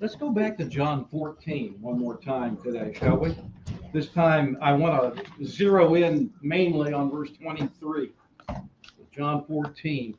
Let's go back to John 14 one more time today, shall we? This time I want to zero in mainly on verse 23. John 14.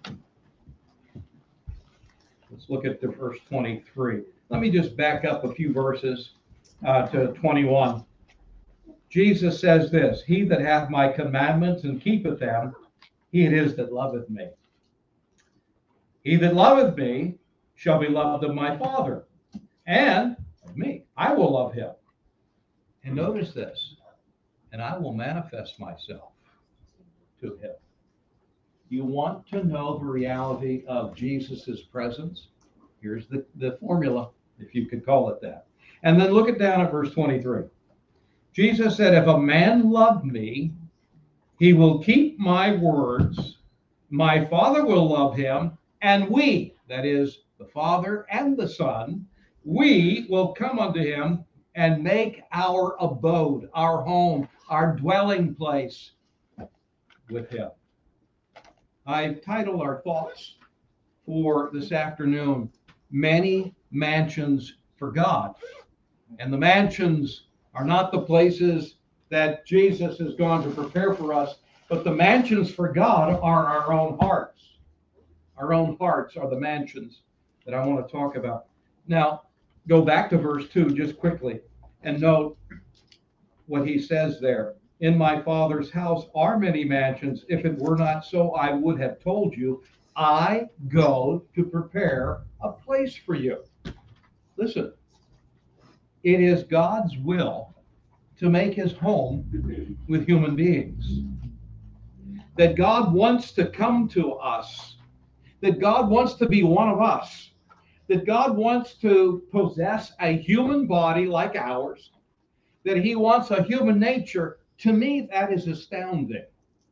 Let's look at the verse 23. Let me just back up a few verses to 21. Jesus says this, "He that hath my commandments and keepeth them, he it is that loveth me. He that loveth me shall be loved of my Father, and of me. I will love him." And notice this, "and I will manifest myself to him." You want to know the reality of Jesus' presence? Here's the formula, if you could call it that. And then look it down at verse 23. Jesus said, "If a man love me, he will keep my words. My Father will love him, and we," that is, the Father and the Son, "we will come unto him and make our abode, our home, our dwelling place with him." I've titled our thoughts for this afternoon, "Many Mansions for God." And the mansions are not the places that Jesus has gone to prepare for us, but the mansions for God are our own hearts. Our own hearts are the mansions that I want to talk about. Now, go back to verse 2 just quickly and note what he says there. "In my Father's house are many mansions. If it were not so, I would have told you. I go to prepare a place for you." Listen, it is God's will to make his home with human beings. That God wants to come to us. That God wants to be one of us. That God wants to possess a human body like ours. That he wants a human nature. To me, that is astounding.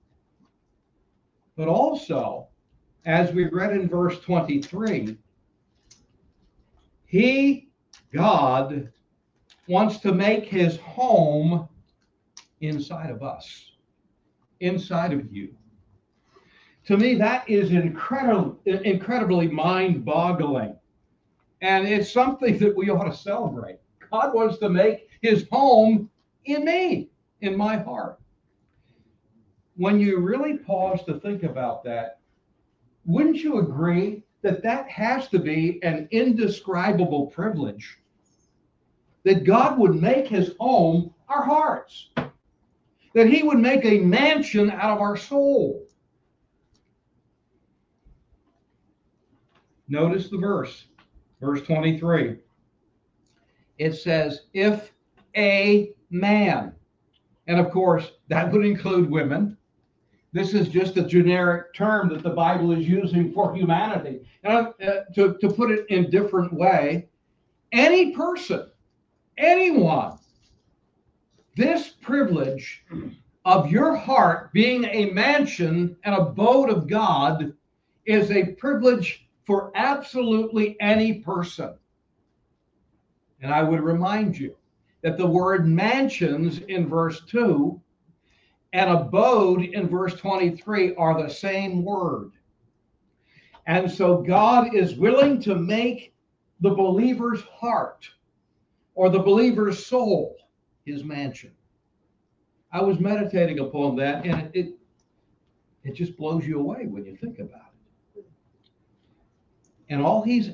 But also, as we read in verse 23, God, wants to make his home inside of us, inside of you. To me, that is incredibly mind-boggling. And it's something that we ought to celebrate. God wants to make his home in me, in my heart. When you really pause to think about that, wouldn't you agree that that has to be an indescribable privilege? That God would make his home our hearts. That he would make a mansion out of our soul. Notice the verse 23. It says, "If a man," and of course, that would include women. This is just a generic term that the Bible is using for humanity. And to put it in a different way, any person, anyone, this privilege of your heart being a mansion, an abode of God, is a privilege for absolutely any person. And I would remind you that the word mansions in verse 2 and abode in verse 23 are the same word. And so God is willing to make the believer's heart or the believer's soul his mansion. I was meditating upon that, and it just blows you away when you think about it. And all he's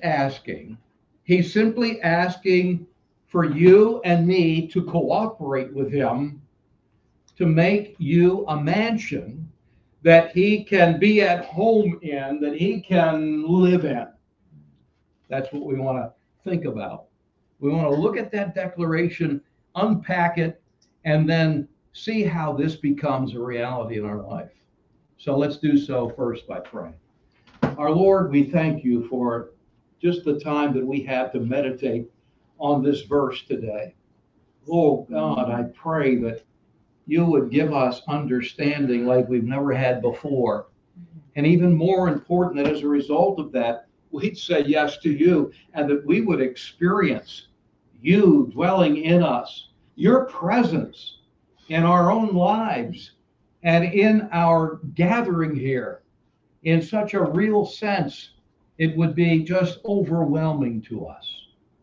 simply asking for you and me to cooperate with him to make you a mansion that he can be at home in, that he can live in. That's what we want to think about. We want to look at that declaration, unpack it, and then see how this becomes a reality in our life. So let's do so first by praying. Our Lord, we thank you for just the time that we have to meditate on this verse today. Oh God, I pray that you would give us understanding like we've never had before. And even more important, that as a result of that, we'd say yes to you, and that we would experience you dwelling in us, your presence in our own lives and in our gathering here in such a real sense. It would be just overwhelming to us.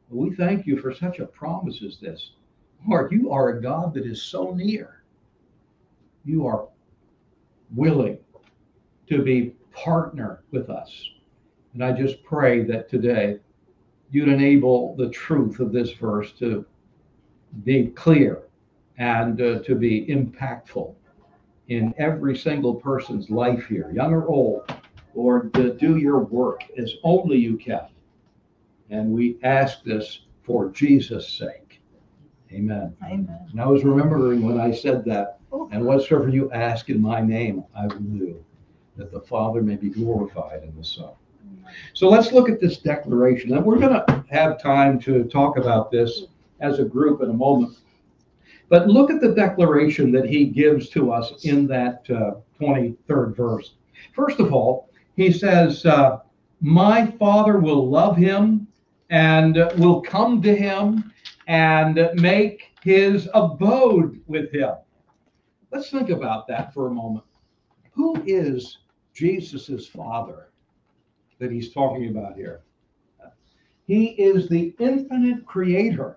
We thank you for such a promise as this. Lord, you are a God that is so near. You are willing to be partner with us. And I just pray that today you'd enable the truth of this verse to be clear and to be impactful in every single person's life here, young or old. Lord, to do your work as only you can. And we ask this for Jesus' sake. Amen. Amen. And I was remembering when I said that, and whatsoever you ask in my name, I will do, that the Father may be glorified in the Son. So let's look at this declaration. And we're going to have time to talk about this as a group in a moment. But look at the declaration that he gives to us in that 23rd verse. First of all, he says, my Father will love him and will come to him and make his abode with him. Let's think about that for a moment. Who is Jesus's Father that he's talking about here? He is the infinite creator.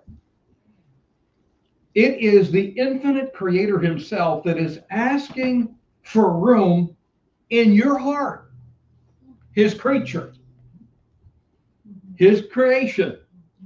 It is the infinite creator himself that is asking for room in your heart. His creature, his creation.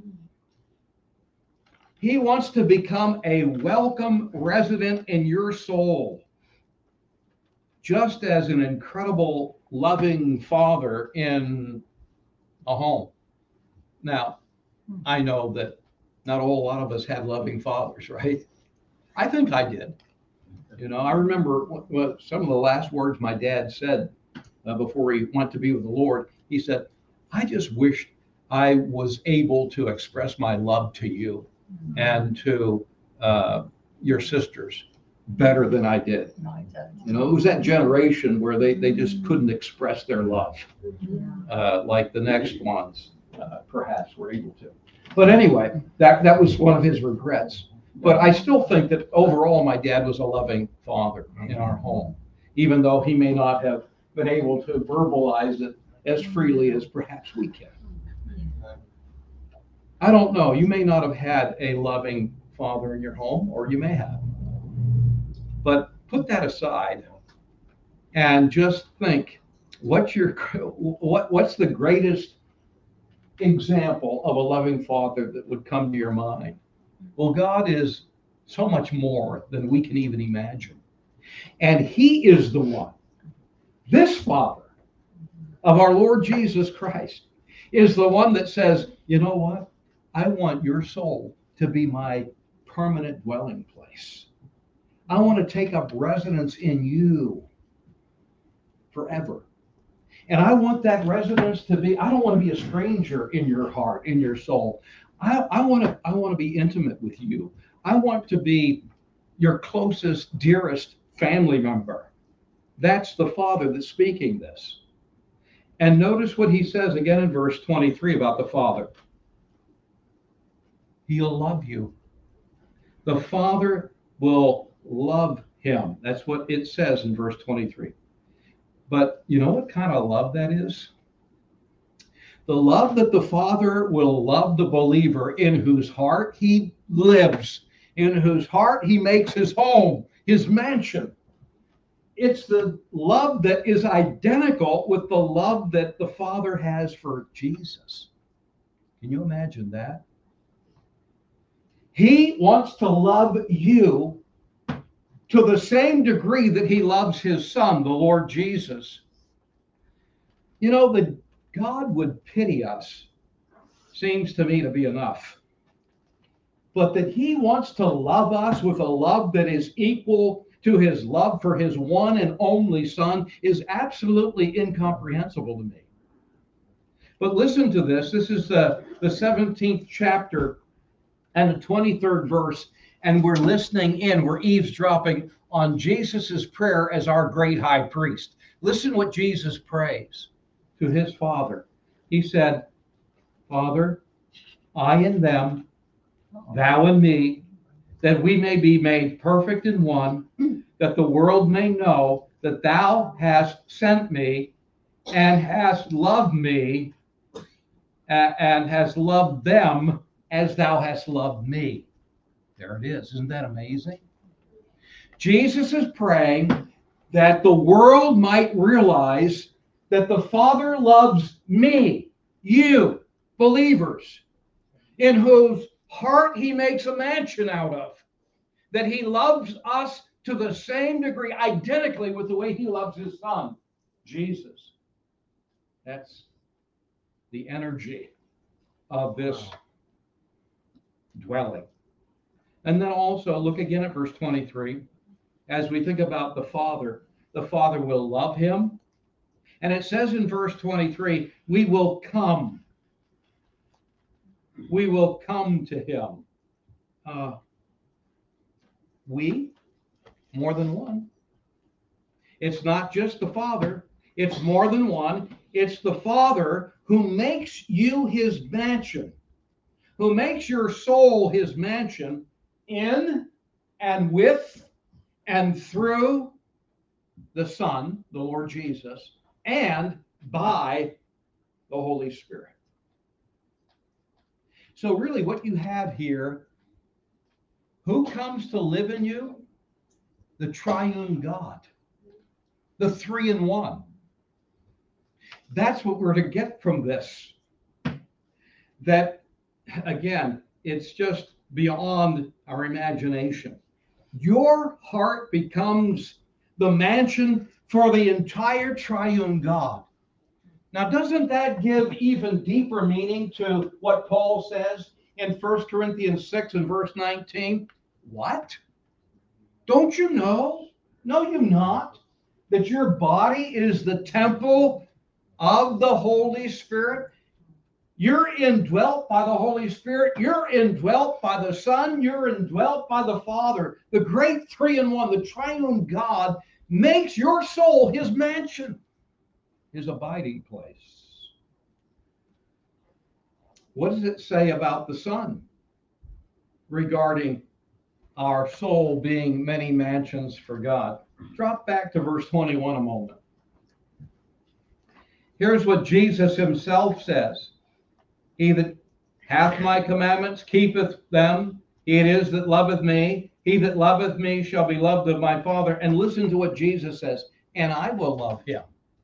He wants to become a welcome resident in your soul, just as an incredible, loving father in a home. Now, I know that not a whole lot of us had loving fathers, right? I think I did. You know, I remember what some of the last words my dad said before he went to be with the Lord. He said, I just wish I was able to express my love to you and to your sisters better than I did. You know, it was that generation where they just couldn't express their love like the next ones perhaps were able to. But anyway, that was one of his regrets. But I still think that overall my dad was a loving father in our home, even though he may not have been able to verbalize it as freely as perhaps we can. I don't know. You may not have had a loving father in your home, or you may have. But put that aside and just think, what's the greatest example of a loving father that would come to your mind? Well, God is so much more than we can even imagine. And he is the one, this Father of our Lord Jesus Christ, is the one that says, you know what? I want your soul to be my permanent dwelling place. I want to take up residence in you forever. And I want that residence to be, I don't want to be a stranger in your heart, in your soul. I want to be intimate with you. I want to be your closest, dearest family member. That's the Father that's speaking this. And notice what he says again in verse 23 about the Father. He'll love you. The Father will love him. That's what it says in verse 23. But you know what kind of love that is? The love that the Father will love the believer in whose heart he lives, in whose heart he makes his home, his mansion. It's the love that is identical with the love that the Father has for Jesus. Can you imagine that? He wants to love you to the same degree that he loves his Son, the Lord Jesus. You know, that God would pity us seems to me to be enough. But that he wants to love us with a love that is equal to his love for his one and only Son is absolutely incomprehensible to me. But listen to this. This is the 17th chapter and the 23rd verse. And we're listening in, we're eavesdropping on Jesus's prayer as our great high priest. Listen what Jesus prays to his Father. He said, Father, I and them, thou and me, that we may be made perfect in one, that the world may know that thou hast sent me and hast loved me and hast loved them as thou hast loved me. There it is. Isn't that amazing? Jesus is praying that the world might realize that the Father loves me, you, believers, in whose heart he makes a mansion out of, that he loves us to the same degree, identically with the way he loves his Son, Jesus. That's the energy of this dwelling. And then also look again at verse 23. As we think about the Father will love him. And it says in verse 23, we will come. We will come to him. We, more than one. It's not just the Father, it's more than one. It's the Father who makes you his mansion, who makes your soul his mansion in and with and through the Son, the Lord Jesus, and by the Holy Spirit. So really what you have here, who comes to live in you? The triune God, the 3-in-1. That's what we're to get from this. That, again, it's just beyond our imagination. Your heart becomes the mansion for the entire triune God. Now, doesn't that give even deeper meaning to what Paul says in 1 Corinthians 6 and verse 19? What? Don't you know? Know you not that your body is the temple of the Holy Spirit? You're indwelt by the Holy Spirit. You're indwelt by the Son. You're indwelt by the Father. The great 3-in-1, the triune God, makes your soul his mansion, his abiding place. What does it say about the Son regarding our soul being many mansions for God? Drop back to verse 21 a moment. Here's what Jesus himself says. He that hath my commandments keepeth them. He it is that loveth me. He that loveth me shall be loved of my Father. And listen to what Jesus says. And I will love him.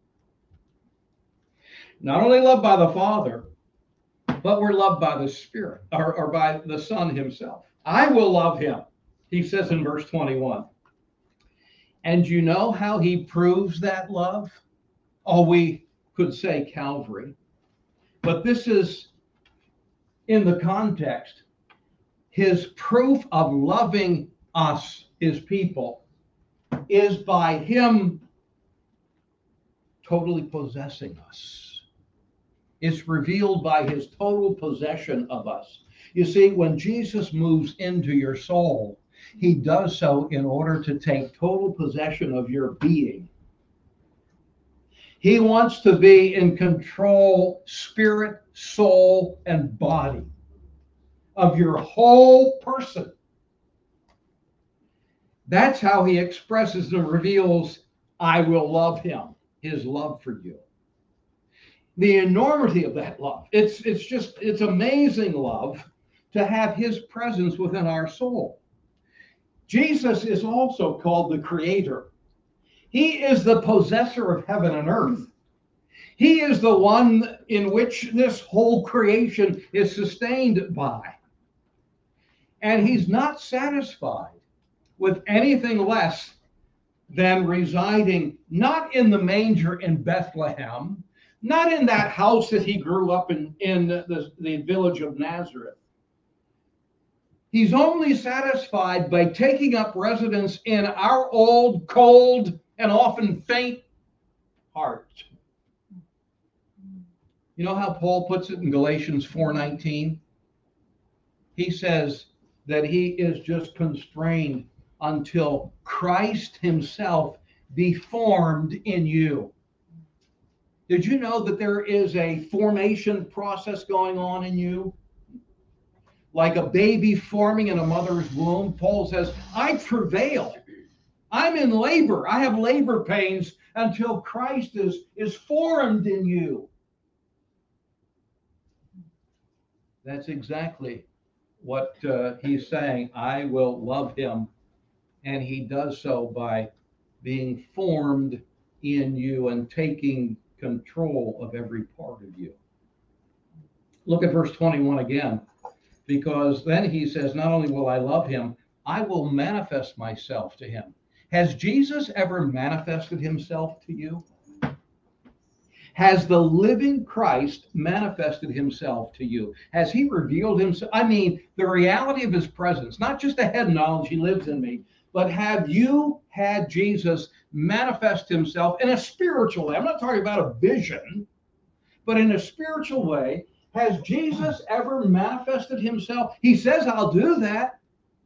Not only loved by the Father, but we're loved by the Spirit, or by the Son himself. I will love him, he says in verse 21. And you know how he proves that love? Oh, we could say Calvary. But this is in the context. His proof of loving us, his people, is by him totally possessing us. It's revealed by his total possession of us. You see, when Jesus moves into your soul, he does so in order to take total possession of your being. He wants to be in control, spirit, soul, and body of your whole person. That's how he expresses and reveals, I will love him, his love for you. The enormity of that love. It's amazing love to have his presence within our soul. Jesus is also called the Creator. He is the possessor of heaven and earth. He is the one in which this whole creation is sustained by. And he's not satisfied with anything less than residing not in the manger in Bethlehem, not in that house that he grew up in the village of Nazareth. He's only satisfied by taking up residence in our old, cold, and often faint heart. You know how Paul puts it in Galatians 4:19? He says that he is just constrained until Christ himself be formed in you. Did you know that there is a formation process going on in you? Like a baby forming in a mother's womb. Paul says, I travail. I'm in labor. I have labor pains until Christ is formed in you. That's exactly what he's saying. I will love him, and he does so by being formed in you and taking control of every part of you. Look at verse 21 again, because then he says, not only will I love him, I will manifest myself to him. Has Jesus ever manifested himself to you? Has the living Christ manifested himself to you? Has he revealed himself? I mean, the reality of his presence, not just a head knowledge, he lives in me, but have you had Jesus manifest himself in a spiritual way? I'm not talking about a vision, but in a spiritual way. Has Jesus ever manifested himself? He says, I'll do that.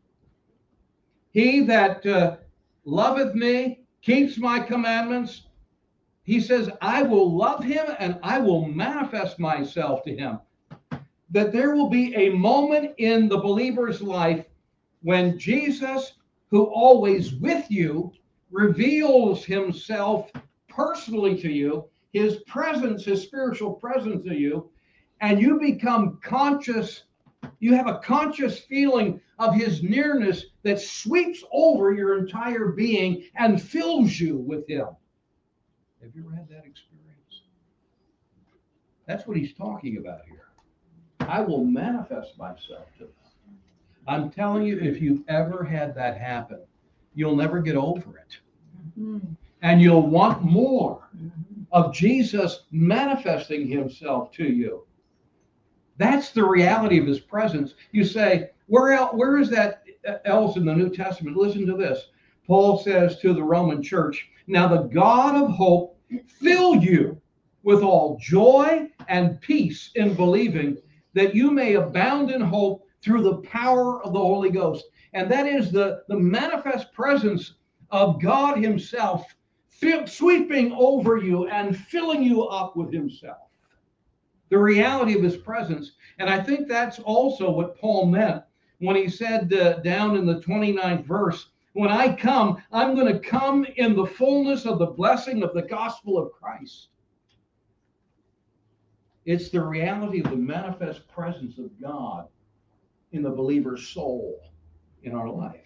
He that loveth me, keeps my commandments. He says, I will love him and I will manifest myself to him. That there will be a moment in the believer's life when Jesus, who always with you, reveals himself personally to you, his presence, his spiritual presence to you, and you become conscious. You have a conscious feeling of his nearness that sweeps over your entire being and fills you with him. Have you ever had that experience? That's what he's talking about here. I will manifest myself to them. I'm telling you, if you've ever had that happen, you'll never get over it. Mm-hmm. And you'll want more of Jesus manifesting himself to you. That's the reality of his presence. You say, where is that else in the New Testament? Listen to this. Paul says to the Roman church, now the God of hope fill you with all joy and peace in believing, that you may abound in hope through the power of the Holy Ghost. And that is the manifest presence of God himself sweeping over you and filling you up with himself. The reality of his presence. And I think that's also what Paul meant when he said down in the 29th verse, when I come, I'm going to come in the fullness of the blessing of the gospel of Christ. It's the reality of the manifest presence of God in the believer's soul in our life.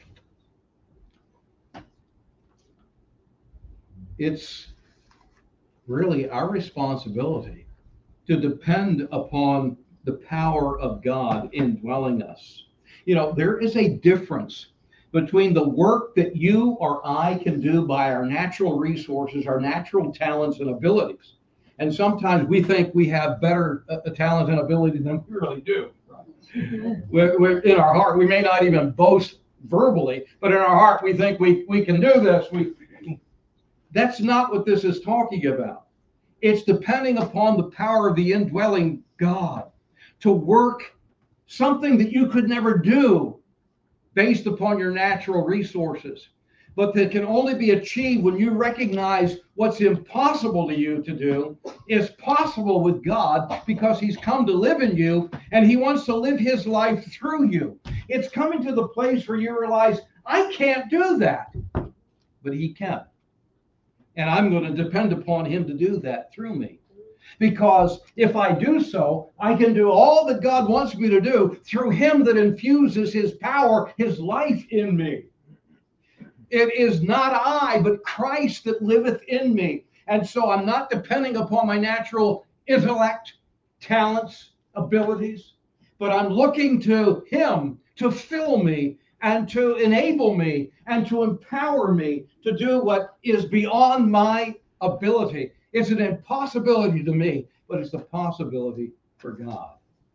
It's really our responsibility to depend upon the power of God indwelling us. You know, there is a difference between the work that you or I can do by our natural resources, our natural talents and abilities. And sometimes we think we have better talent and ability than we really do. Right? We're in our heart, we may not even boast verbally, but in our heart, we think we can do this. That's not what this is talking about. It's depending upon the power of the indwelling God to work something that you could never do based upon your natural resources, but that can only be achieved when you recognize what's impossible to you to do is possible with God, because he's come to live in you and he wants to live his life through you. It's coming to the place where you realize, I can't do that, but he can. And I'm going to depend upon him to do that through me. Because if I do so, I can do all that God wants me to do through him that infuses his power, his life in me. It is not I, but Christ that liveth in me. And so I'm not depending upon my natural intellect, talents, abilities, but I'm looking to him to fill me and to enable me and to empower me to do what is beyond my ability. It's an impossibility to me, but it's a possibility for God.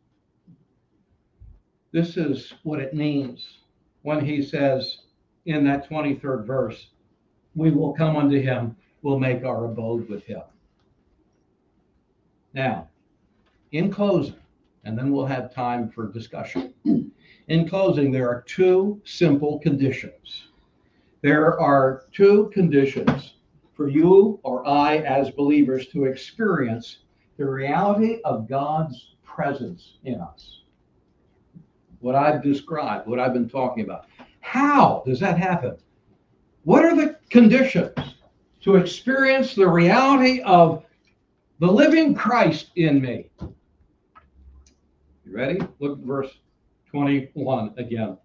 This is what it means when he says in that 23rd verse, we will come unto him, we'll make our abode with him. Now, in closing, and then we'll have time for discussion. In closing, there are two simple conditions. There are two conditions for you or I as believers to experience the reality of God's presence in us. What I've described, what I've been talking about. How does that happen? What are the conditions to experience the reality of the living Christ in me? You ready? Look at verse 21 again.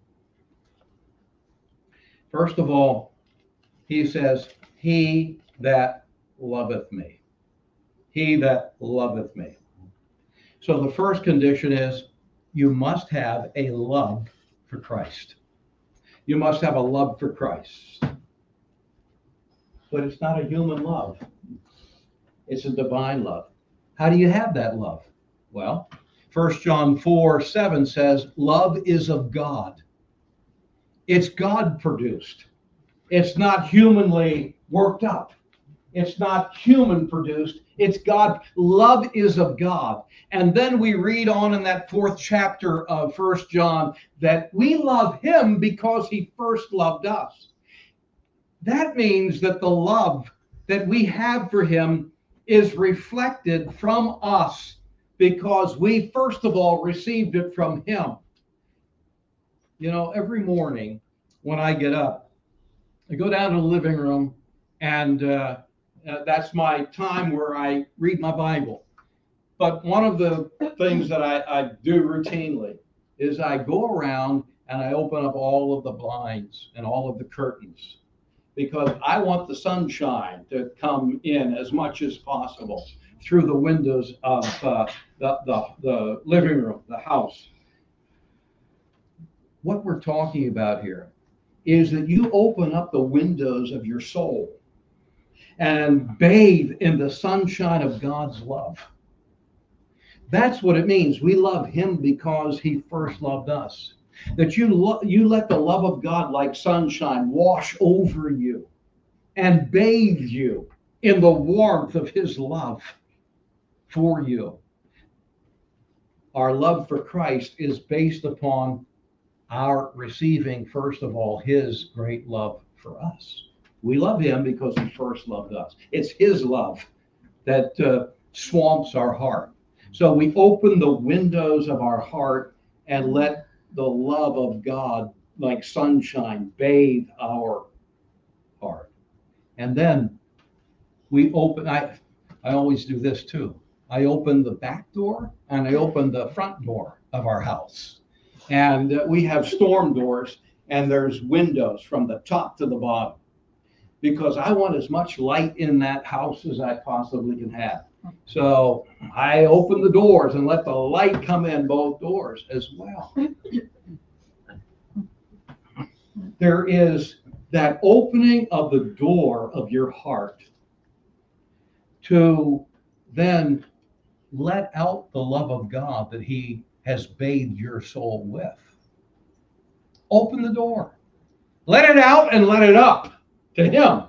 First of all, he says, he that loveth me. He that loveth me. So the first condition is you must have a love for Christ. You must have a love for Christ. But it's not a human love. It's a divine love. How do you have that love? Well, 1 John 4:7 says, love is of God. It's God produced. It's not humanly worked up. It's not human produced. It's God. Love is of God. And then we read on in that 4th chapter of 1 John that we love him because he first loved us. That means that the love that we have for him is reflected from us because we first of all received it from him. You know, every morning when I get up, I go down to the living room, and that's my time where I read my Bible. But one of the things that I do routinely is I go around and I open up all of the blinds and all of the curtains because I want the sunshine to come in as much as possible through the windows of the living room, the house. What we're talking about here is that you open up the windows of your soul and bathe in the sunshine of God's love. That's what it means. We love him because he first loved us. That you let the love of God like sunshine wash over you and bathe you in the warmth of his love for you. Our love for Christ is based upon our receiving, first of all, his great love for us. We love him because he first loved us. It's his love that swamps our heart. So we open the windows of our heart and let the love of God, like sunshine, bathe our heart. And then we open, I always do this too. I open the back door and I open the front door of our house. And we have storm doors, and there's windows from the top to the bottom because I want as much light in that house as I possibly can have. So I open the doors and let the light come in both doors as well. There is that opening of the door of your heart to then let out the love of God that he has bathed your soul with. Open the door. Let it out and let it up to him.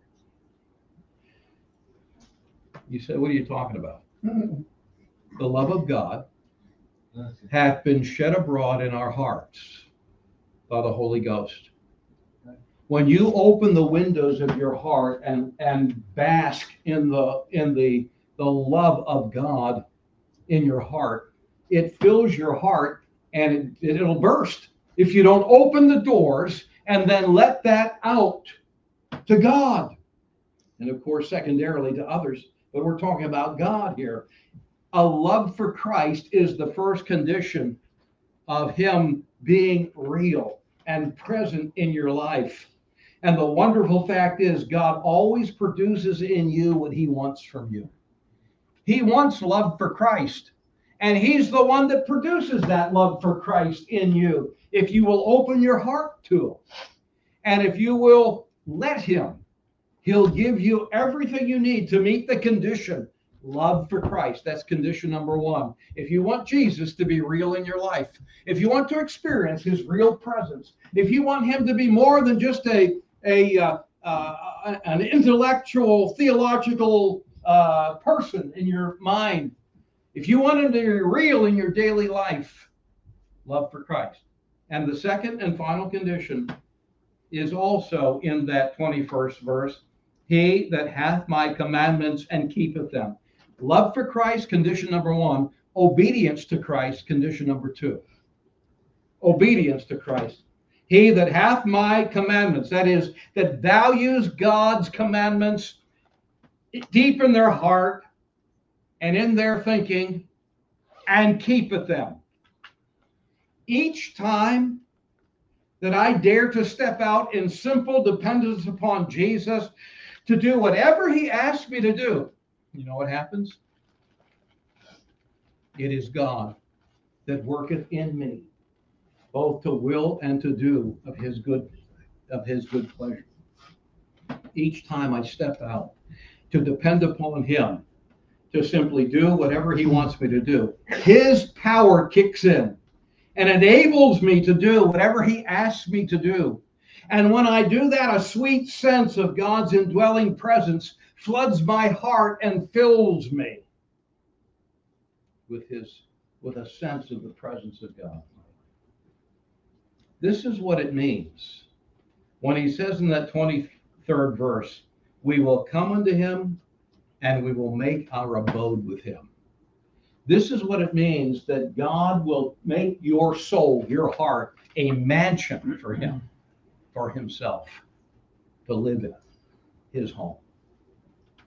You say, what are you talking about? The love of God hath been shed abroad in our hearts by the Holy Ghost. When you open the windows of your heart and bask in the love of God in your heart, it fills your heart and it'll burst if you don't open the doors and then let that out to God. And of course, secondarily to others, but we're talking about God here. A love for Christ is the first condition of him being real and present in your life. And the wonderful fact is God always produces in you what he wants from you. He wants love for Christ. And he's the one that produces that love for Christ in you. If you will open your heart to him. And if you will let him, he'll give you everything you need to meet the condition. Love for Christ. That's condition number one. If you want Jesus to be real in your life, if you want to experience his real presence, if you want him to be more than just an intellectual, theological person in your mind, if you want him to be real in your daily life, love for Christ. And the second and final condition is also in that 21st verse. He that hath my commandments and keepeth them. Love for Christ, condition number one. Obedience to Christ, condition number two. Obedience to Christ. He that hath my commandments, that is, that values God's commandments deep in their heart and in their thinking, and keepeth them. each time that I dare to step out in simple dependence upon Jesus to do whatever he asks me to do, you know what happens? It is God that worketh in me, both to will and to do of his good pleasure. Each time I step out to depend upon him, to simply do whatever he wants me to do, his power kicks in and enables me to do whatever he asks me to do. And when I do that, a sweet sense of God's indwelling presence floods my heart and fills me with a sense of the presence of God. This is what it means when he says in that 23rd verse, we will come unto him and we will make our abode with him. This is what it means that God will make your soul, your heart, a mansion for him, for himself, to live in, his home.